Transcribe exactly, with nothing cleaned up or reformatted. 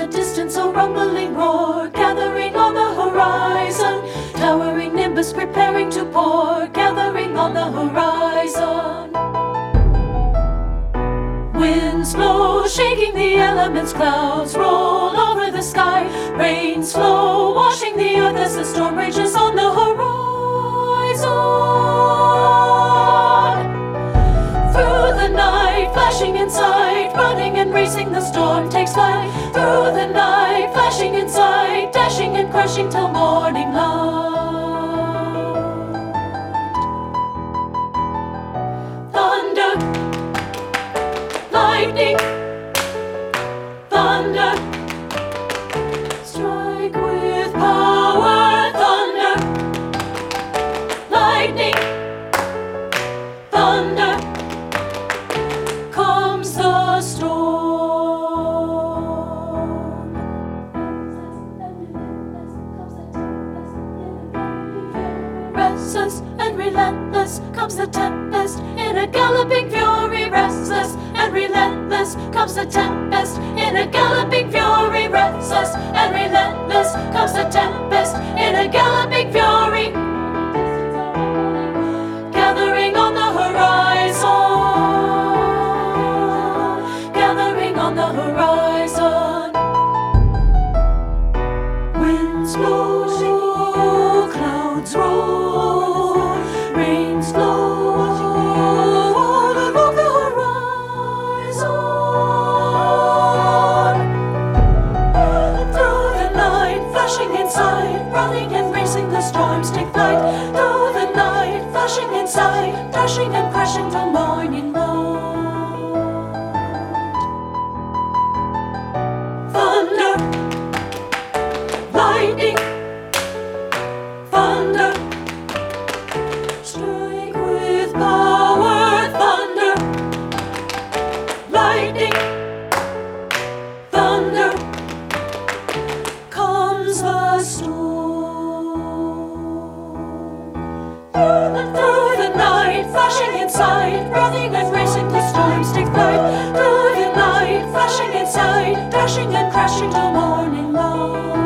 the distance a rumbling roar, gathering on the horizon. Towering nimbus preparing to pour, gathering on the horizon. Winds blow, shaking the elements, clouds roll over the sky. Rains flow, washing the earth as the storm rages on the horizon. Through the night, flashing in sight, running and racing, the storm takes flight. Through the night, flashing in sight, dashing and crashing till morning light. Thunder, lightning, thunder, strike with power. Thunder, lightning, thunder, comes the storm. Restless and relentless comes the tempest in a galloping fury. Restless and relentless comes the tempest in a galloping fury. Restless and relentless comes the tempest in a galloping fury. Gathering on the horizon, gathering on the horizon. Winds blow, clouds roll, rains flow all along the horizon. Through the night, flashing inside, running and racing, the storms take flight. Through the night, flashing inside, dashing and crashing till morning light. Thunder, lightning, thunder, strike with power. Thunder, lightning, thunder, comes the storm. Through the, through the night, flashing inside, running and racing, the storms take flight. Through the night, flashing inside, dashing and crashing till morning light.